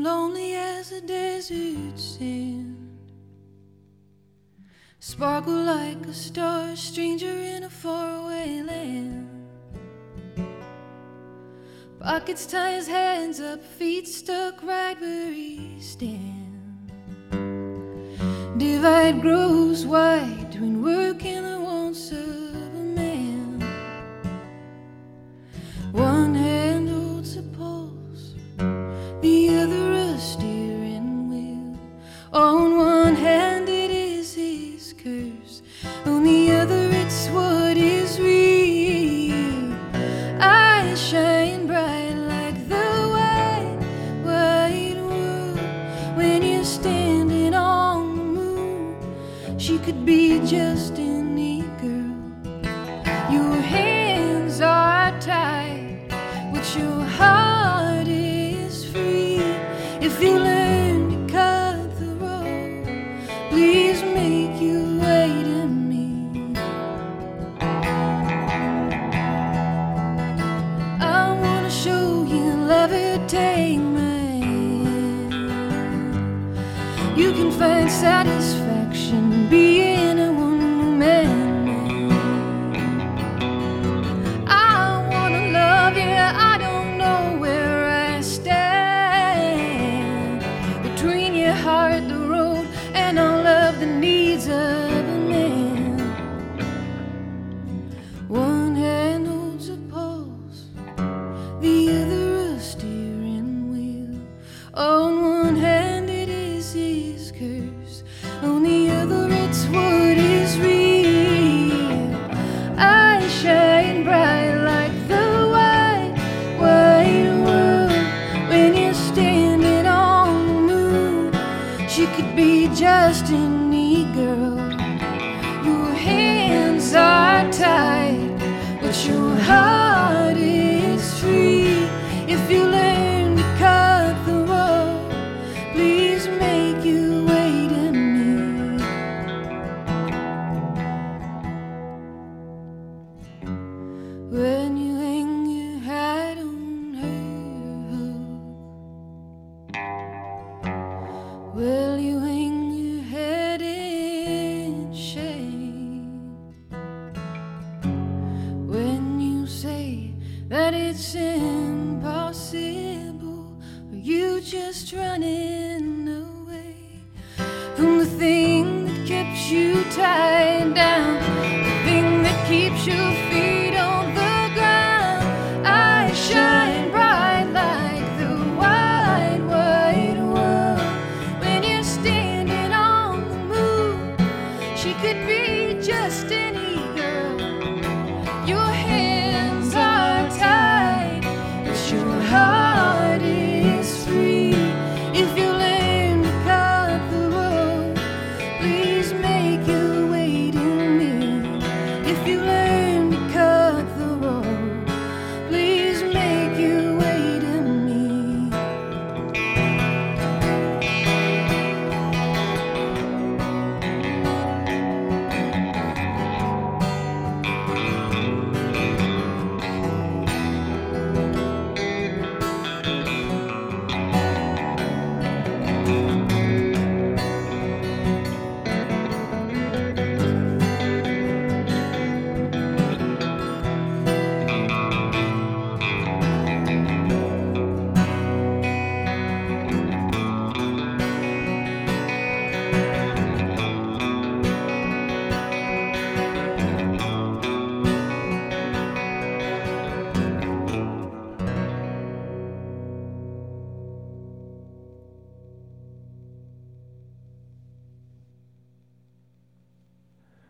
lonely as a desert sand. Sparkle like a star, stranger in a faraway land. Pockets tie his hands up, feet stuck right where he stands. Divide grows wide between work and the wants of a man. One hand holds a pulse, the other a steering wheel. On one hand it is his curse, on the other it's what is real. Eyes shine bright like the white, white world. When you're standing on the moon, she could be just any girl. Your hands are tied, but your heart is free. If you learn to cut the road, please make your way to me. I wanna show you love, it take my hand. You can find satisfaction being a woman. I wanna love you, I don't know where I stand. Between your heart, the road, and all of the needs of a man. One hand holds a pulse, the other a steering wheel. On one hand it is his curse, on the other it's what is real. Eyes shine bright like the white, white world. When you're standing on the moon, she could be just any girl. Your hands are tied, but your heart is free. If you learn to cut the road, please make your way to me. When you hang your hat on her hook, will you hang your head in shame? When you say that it's impossible, are you just running away from the thing that keeps you tied down, the thing that keeps you